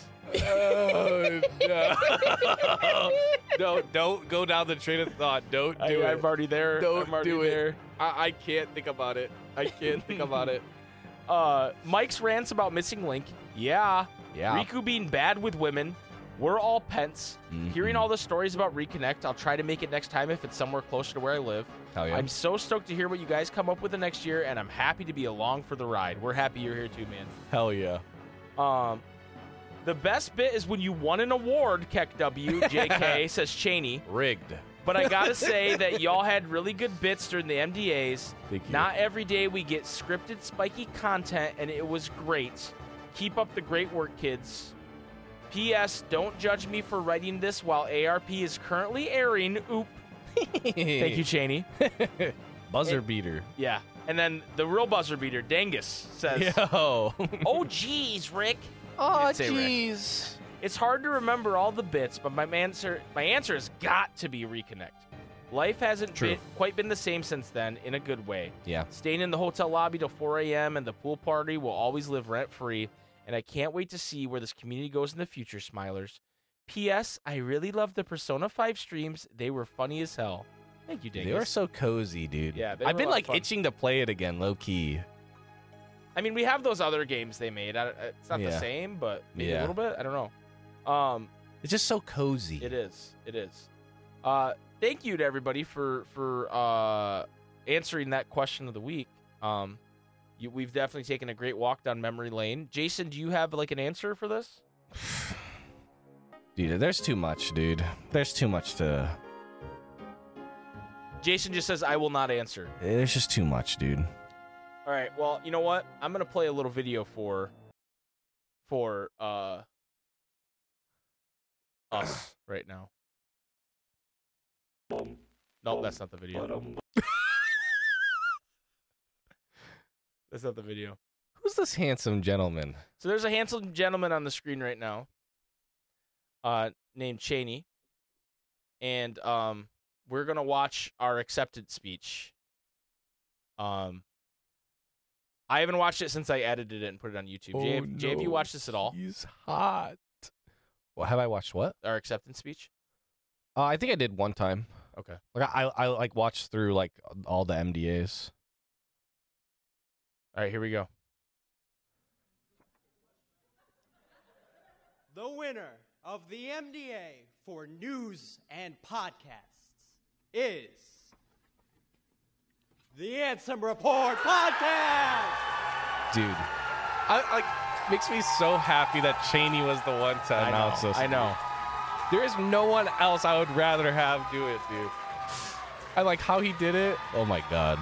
no. Don't go down the train of thought. Don't do it. I'm already there. Don't I'm already do it. there. I can't think about it. I can't think about it. Mike's rants about Missing Link. Yeah. Riku being bad with women. We're all pence. Hearing all the stories about Reconnect, I'll try to make it next time if it's somewhere closer to where I live. Hell yeah. I'm so stoked to hear what you guys come up with the next year, and I'm happy to be along for the ride. We're happy you're here too, man. Hell yeah. The best bit is when you won an award, Keck W, JK, says Cheney. Rigged. But I gotta say that y'all had really good bits during the MDAs. Thank you. Not every day we get scripted, spiky content, and it was great. Keep up the great work, kids. P.S. Don't judge me for writing this while ARP is currently airing. Oop. Thank you, Cheney. Buzzer beater. Yeah. And then the real buzzer beater, Dangus, says, Yo. Oh, geez, Rick. Oh, Say Rick. jeez. It's hard to remember all the bits, but my answer has got to be Reconnect. Life hasn't quite been the same since then, in a good way. Yeah. Staying in the hotel lobby till 4 a.m. and the pool party will always live rent-free, and I can't wait to see where this community goes in the future, Smilers. P.S. I really love the Persona 5 streams. They were funny as hell. Thank you, Dingus. They were so cozy, dude. Yeah, they I've were been a lot like of fun. itching to play it again, low key. I mean, we have those other games they made. It's not the same, but maybe a little bit. I don't know. It's just so cozy. It is. It is. Thank you to everybody for answering that question of the week. We've definitely taken a great walk down memory lane. Jason, do you have like an answer for this? Dude, there's too much, dude. There's too much to... Jason just says, I will not answer. There's just too much, dude. All right, well, you know what? I'm going to play a little video for us right now. No, that's not the video. That's not the video. Who's this handsome gentleman? So there's a handsome gentleman on the screen right now, named Cheney, and we're gonna watch our acceptance speech. I haven't watched it since I edited it and put it on YouTube. Jay, have you watched this at all? He's hot. Well, have I watched what? Our acceptance speech? I think I did one time. Okay. Like I like watched through like all the MDAs. All right, here we go. The winner of the MDA for news and podcasts is the Ansem Report Podcast. Dude, makes me so happy that Cheney was the one to announce this. I know. There is no one else I would rather have do it, dude. I like how he did it. Oh my god.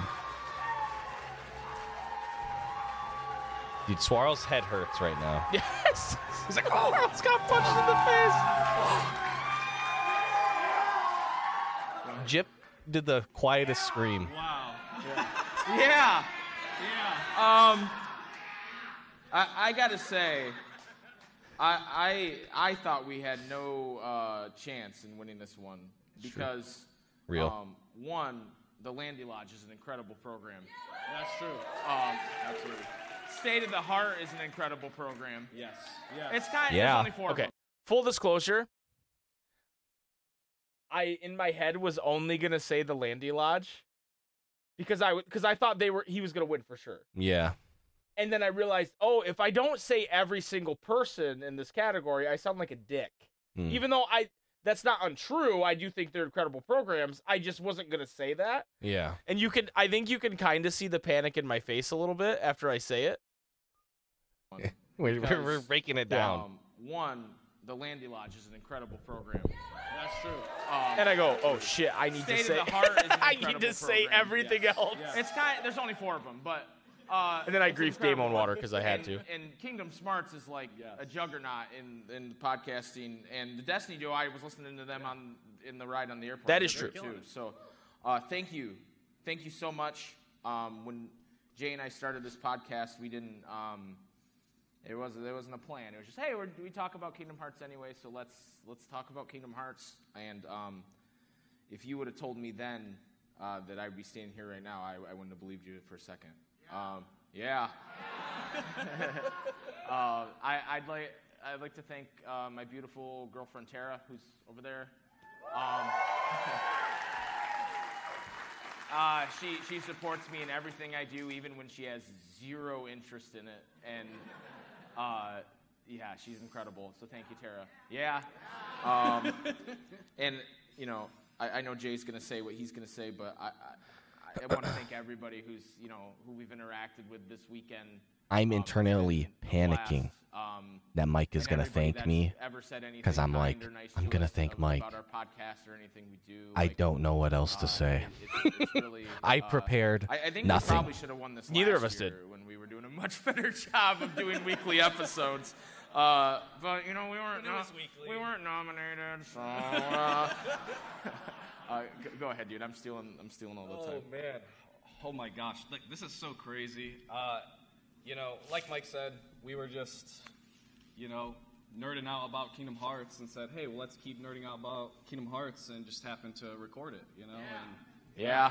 Dude, Swarl's head hurts right now. Yes. He's like, oh, Swarl's got punched in the face. Jip did the quietest scream. Wow. Yeah. I gotta say, I thought we had no chance in winning this one because one, the Landy Lodge is an incredible program. That's true. Absolutely. State of the Heart is an incredible program. Yes. It's kind of Yeah. there's only 4 of Okay. them. Full disclosure, I in my head was only gonna say the Landy Lodge because I thought he was gonna win for sure. Yeah. And then I realized, oh, if I don't say every single person in this category, I sound like a dick. Even though that's not untrue. I do think they're incredible programs. I just wasn't going to say that. Yeah. And I think you can kind of see the panic in my face a little bit after I say it. We're breaking it down. One, the Landy Lodge is an incredible program. That's true. And I go, oh shit, I need to State say of the Heart is an I need incredible to say program. everything else. It's there's only 4 of them, but And then I it's griefed incredible. Damon Water because I had to. And Kingdom Smarts is like a juggernaut in podcasting. And the Destiny Duo, I was listening to them in the ride on the airplane. That is They're true. too. So thank you so much. When Jay and I started this podcast, we didn't. There wasn't a plan. It was just, hey, we talk about Kingdom Hearts anyway, so let's talk about Kingdom Hearts. And if you would have told me then that I'd be standing here right now, I wouldn't have believed you for a second. Yeah. I'd like to thank my beautiful girlfriend Tara, who's over there. She supports me in everything I do, even when she has zero interest in it. And yeah, she's incredible. So thank you, Tara. Yeah. And I know Jay's gonna say what he's gonna say, but I want to thank everybody who we've interacted with this weekend. I'm internally panicking that Mike is going to thank me because I'm like, I'm going to thank Mike. About our podcast or anything we do. I don't know what else to say. It's really, I prepared I think nothing. we probably should have won this. Neither last of us year did. when we were doing a much better job of doing weekly episodes. But we weren't nominated. So go ahead, dude. I'm stealing all the time. Oh man, oh my gosh, this is so crazy. Like Mike said, we were just, nerding out about Kingdom Hearts and said, hey, well, let's keep nerding out about Kingdom Hearts, and just happened to record it, Yeah.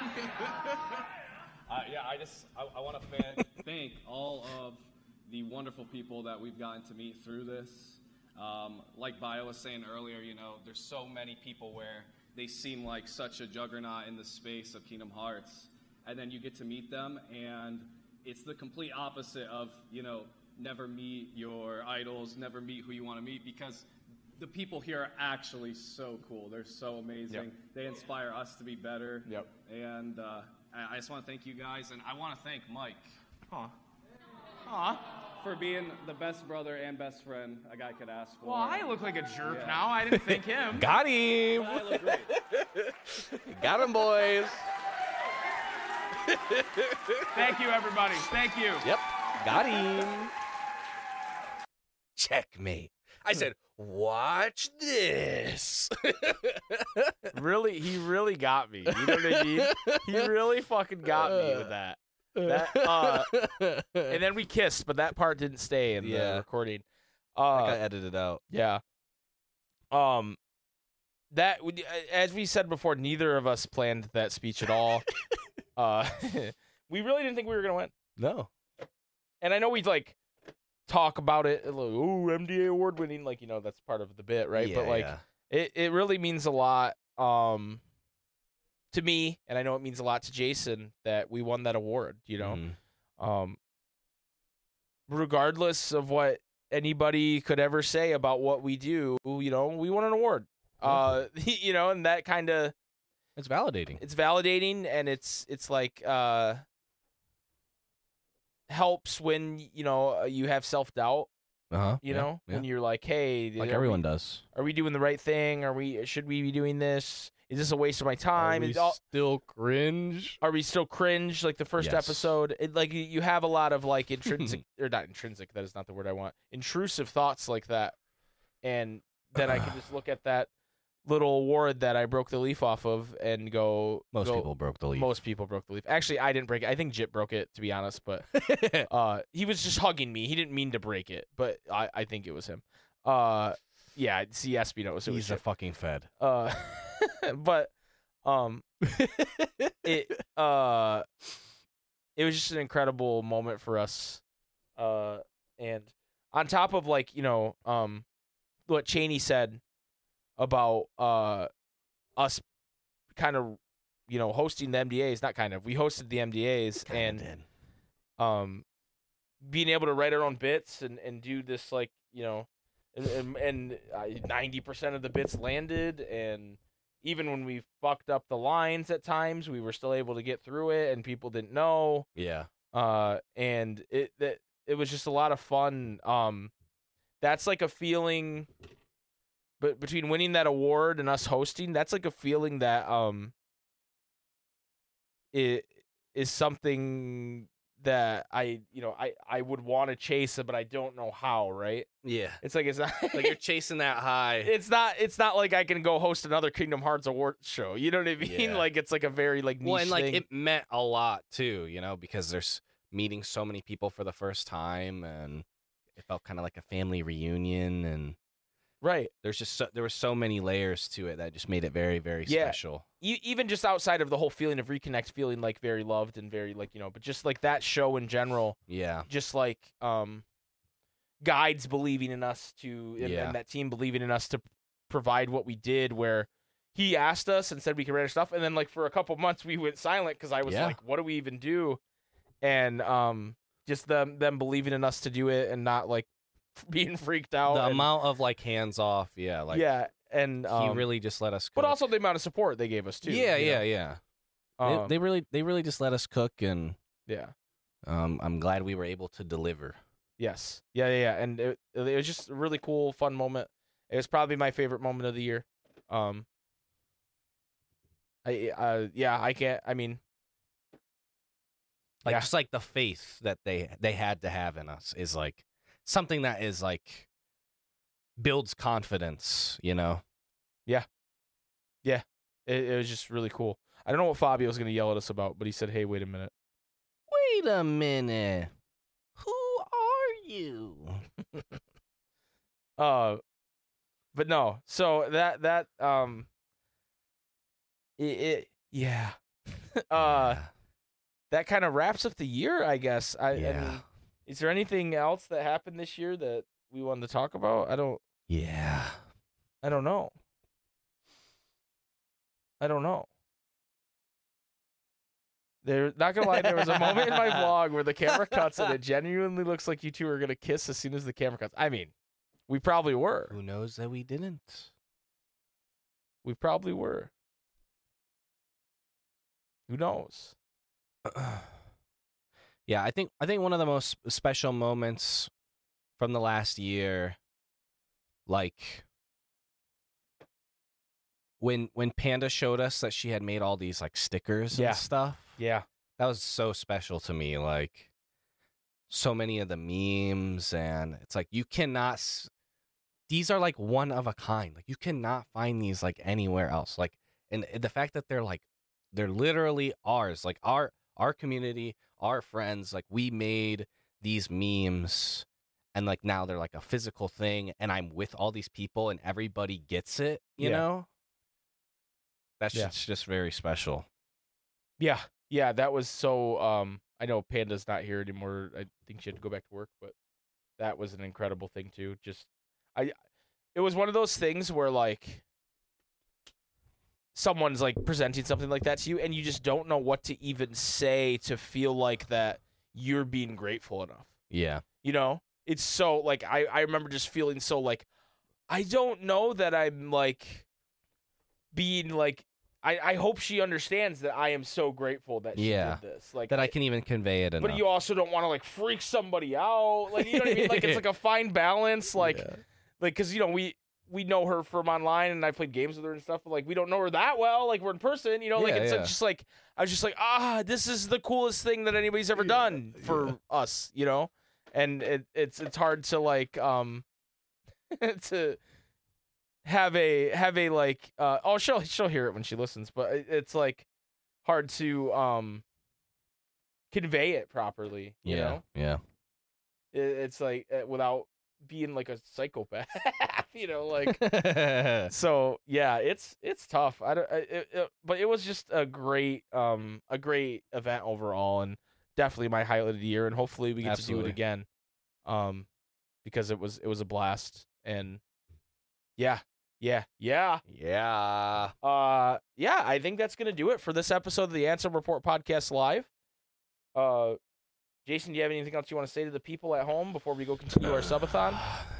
I want to thank all of the wonderful people that we've gotten to meet through this. Like Bio was saying earlier, there's so many people where they seem like such a juggernaut in the space of Kingdom Hearts, and then you get to meet them, and it's the complete opposite of, never meet your idols, never meet who you want to meet, because the people here are actually so cool. They're so amazing. Yep. They inspire us to be better. Yep. And I just want to thank you guys, and I want to thank Mike. Aw. For being the best brother and best friend a guy could ask for. Well, I look like a jerk now. I didn't thank him. Got him. I look great. Got him, boys. Thank you, everybody. Thank you. Yep. Got him. Checkmate. I said, watch this. He really got me. You know what I mean? He really fucking got me with that. And then we kissed, but that part didn't stay in the recording. That got edited out. Yeah. That, as we said before, neither of us planned that speech at all. We really didn't think we were gonna win. No. And I know we'd like talk about it, like, oh, MDA award winning, like, you know, that's part of the bit, right? Yeah, but like, it really means a lot to me, and I know it means a lot to Jason that we won that award. You know, regardless of what anybody could ever say about what we do, you know, we won an award. You know, and that kind of it's validating. It's validating, and it's like helps when, you know, you have self-doubt. You know, when you're like, hey, like everyone does. Are we doing the right thing? Should we be doing this? Is this a waste of my time? Are we still cringe? Are we still cringe? Like the first episode, like you have a lot of like intrinsic or not intrinsic. That is not the word I want. Intrusive thoughts like that, and then I can just look at that little award that I broke the leaf off of and go. Most people broke the leaf. Most people broke the leaf. Actually, I didn't break it. I think Jip broke it, to be honest. But he was just hugging me. He didn't mean to break it, but I think it was him. Yeah, see, Espino. So he's a fucking fed. But it was just an incredible moment for us. And on top of, like, you know, what Cheney said about us kind of, you know, hosting the MDAs, not kind of, we hosted the MDAs and being able to write our own bits and do this, like, you know, and 90% of the bits landed, and even when we fucked up the lines at times, we were still able to get through it, and people didn't know. Yeah. And it was just a lot of fun. That's like a feeling, but between winning that award and us hosting, that's like a feeling that it is something that I would want to chase it, but I don't know how, right? Yeah. It's like, it's not like you're chasing that high. It's not like I can go host another Kingdom Hearts award show. You know what I mean? Yeah. Like, it's like a very like niche and like thing. it meant a lot too, you know, because there's meeting so many people for the first time, and it felt kind of like a family reunion, and right. There's just there were so many layers to it that just made it very, very special. Even just outside of the whole feeling of Reconnect, feeling like very loved and very, like, you know, but just like that show in general. Yeah. Just like guides believing in us to, and that team believing in us to provide what we did, where he asked us and said we could write our stuff, and then like for a couple months we went silent because I was like, what do we even do? And just them believing in us to do it and not like being freaked out. The amount of like hands off, and he really just let us cook. But also the amount of support they gave us too. Yeah. They really just let us cook, and I'm glad we were able to deliver. Yes. Yeah. And it was just a really cool, fun moment. It was probably my favorite moment of the year. Just like the faith that they had to have in us is like something that is like builds confidence, you know? Yeah. It was just really cool. I don't know what Fabio was going to yell at us about, but he said, hey, wait a minute. Wait a minute. Who are you? But no. So that that kind of wraps up the year, I guess. I mean, is there anything else that happened this year that we wanted to talk about? I don't know. They're not gonna lie, there was a moment in my vlog where the camera cuts and it genuinely looks like you two are gonna kiss as soon as the camera cuts. I mean, we probably were. Who knows that we didn't? We probably were. Who knows? Yeah, I think one of the most special moments from the last year, like when Panda showed us that she had made all these like stickers and stuff. Yeah. That was so special to me. Like so many of the memes, and it's like you cannot. These are like one of a kind. Like you cannot find these like anywhere else. Like, and the fact that they're literally ours. Like our our community, our friends, like we made these memes and like now they're like a physical thing and I'm with all these people and everybody gets it, you know? That's just very special. Yeah. Yeah, that was so I know Panda's not here anymore. I think she had to go back to work, but that was an incredible thing too. It was one of those things where like someone's like presenting something like that to you and you just don't know what to even say to feel like that you're being grateful enough. Yeah. You know? It's so like I remember just feeling so like I don't know that I'm like being like I hope she understands that I am so grateful that she did this. Like that I can even convey it enough. But you also don't want to like freak somebody out. Like you know what I mean? Like it's like a fine balance. Like because you know we know her from online and I played games with her and stuff, but like we don't know her that well. Like we're in person, you know, like it's just like I was just like, this is the coolest thing that anybody's ever done for us, you know? And it's hard to like to have a like she'll hear it when she listens, but it's like hard to convey it properly, you know? Yeah. It's like without being like a psychopath, you know, like so yeah, it's tough. But it was just a great event overall and definitely my highlight of the year and hopefully we get to do it again. Because it was a blast and yeah, I think that's going to do it for this episode of the Ansem Report Podcast Live. Jason, do you have anything else you want to say to the people at home before we go continue our subathon?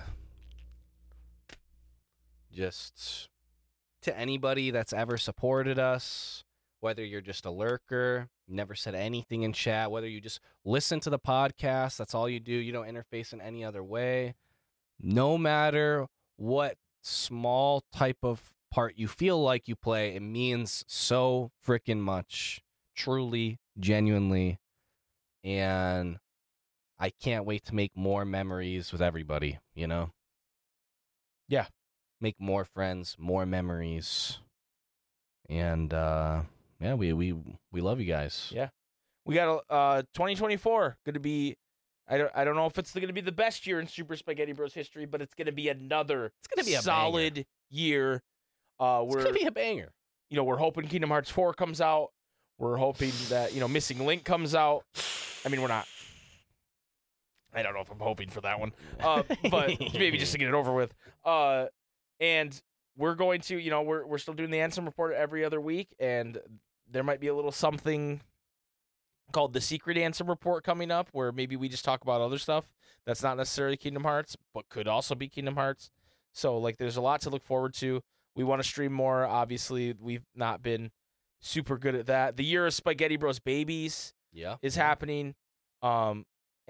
Just to anybody that's ever supported us, whether you're just a lurker, never said anything in chat, whether you just listen to the podcast, that's all you do, you don't interface in any other way, no matter what small type of part you feel like you play, it means so freaking much, truly, genuinely, and I can't wait to make more memories with everybody, you know? Yeah. Make more friends, more memories, and yeah, we love you guys. Yeah, we got 2024 going to be. I don't know if it's going to be the best year in Super Spaghetti Bros history, but it's going to be another. It's going to be a solid banger. Year. It's going to be a banger. You know, we're hoping Kingdom Hearts 4 comes out. We're hoping that Missing Link comes out. I mean, we're not. I don't know if I'm hoping for that one, but maybe just to get it over with. And we're going to, we're still doing the Ansem Report every other week, and there might be a little something called the Secret Ansem Report coming up, where maybe we just talk about other stuff that's not necessarily Kingdom Hearts, but could also be Kingdom Hearts. So, like, there's a lot to look forward to. We want to stream more. Obviously, we've not been super good at that. The Year of Spaghetti Bros Babies is happening. So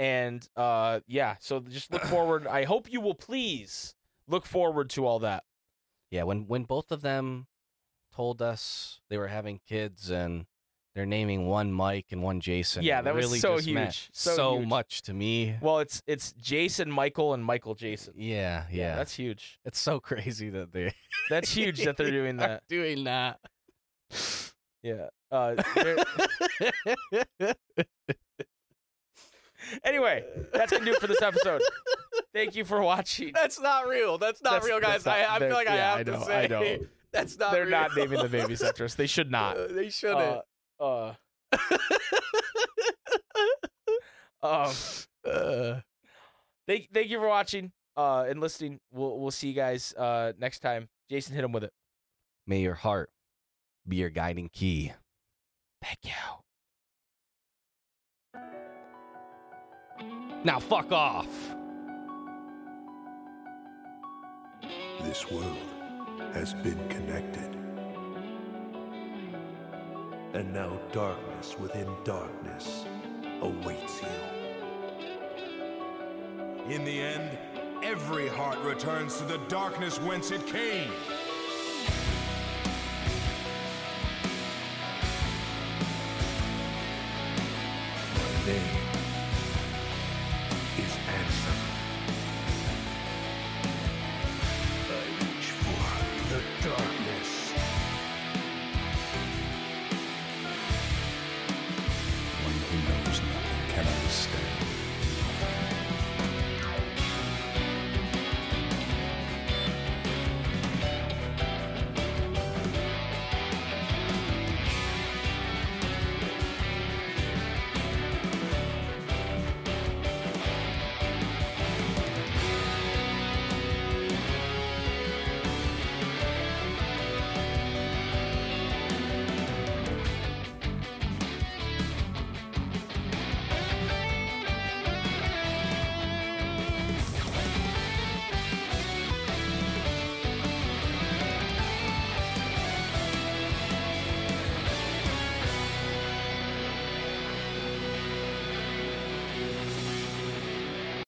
just look forward. I hope you will please look forward to all that. Yeah, when both of them told us they were having kids and they're naming one Mike and one Jason. Yeah, that really was so just huge. meant So huge. much to me. Well, it's Jason Michael and Michael Jason. Yeah. That's huge. It's so crazy that they That's huge that they're doing that. Doing that. Yeah. Anyway, that's going to do it for this episode. Thank you for watching. That's not real. That's not real, guys. I feel like I have to say. I know. That's not They're real. not naming the babies after us. They should not. They shouldn't. Thank you for watching and listening. We'll see you guys next time. Jason, hit him with it. May your heart be your guiding key. Thank you. Now fuck off. This world has been connected. And now darkness within darkness awaits you. In the end, every heart returns to the darkness whence it came. My name